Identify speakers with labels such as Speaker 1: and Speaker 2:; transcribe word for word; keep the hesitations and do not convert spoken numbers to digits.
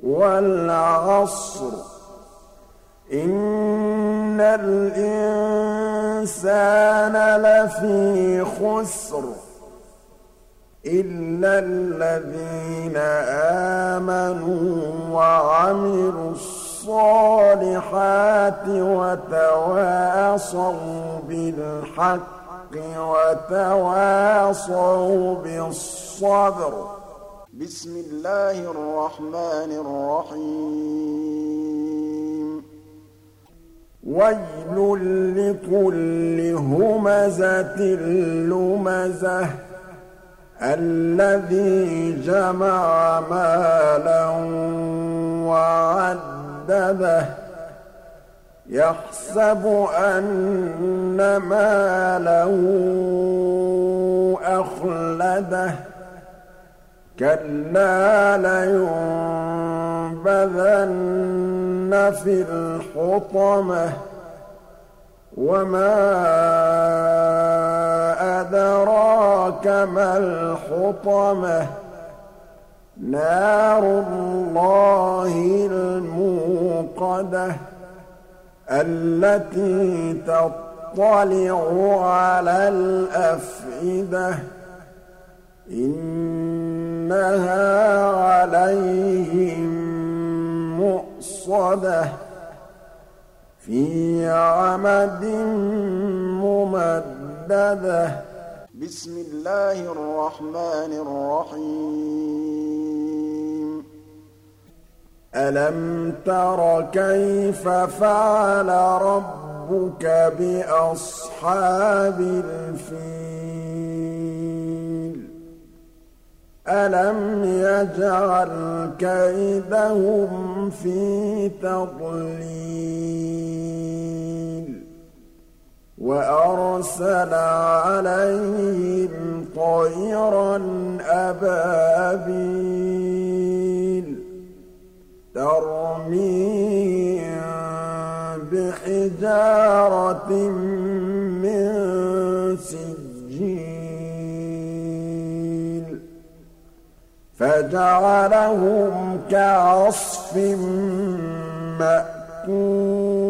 Speaker 1: وَالْعَصْرِ إِنَّ الْإِنسَانَ لَفِي خُسْرٍ إِلَّا الَّذِينَ آمَنُوا وَعَمِلُوا الصَّالِحَاتِ وَتَوَاصَوْا بِالْحَقِّ وَتَوَاصَوْا بِالصَّبْرِ. بسم الله الرحمن الرحيم. ويل لكل همزة لمزة الذي جمع مالا وعدده يحسب أن ماله أخلده كلا لينبذن في الحطمة وما أدراك ما الحطمة نار الله الموقدة التي تطلع على الأفئدة إنها عليهم مؤصدة في عمد ممددة. بسم الله الرحمن الرحيم. ألم تر كيف فعل ربك بأصحاب الفيل ألم يجعل كيدهم في تضليل وأرسل عليهم طيرا أبابيل ترميهم بحجارة من سجيل فجعلهم كعصف مأكول.